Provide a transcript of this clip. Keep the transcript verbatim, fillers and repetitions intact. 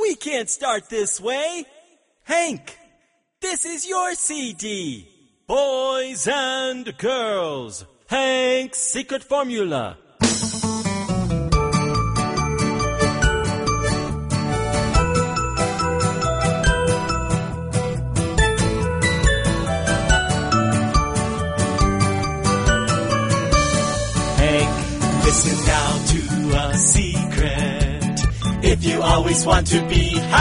We can't start this way. Hank, this is your C D. Boys and girls, Hank's secret formula. Hank, listen now to a secret. If you always want to be happy,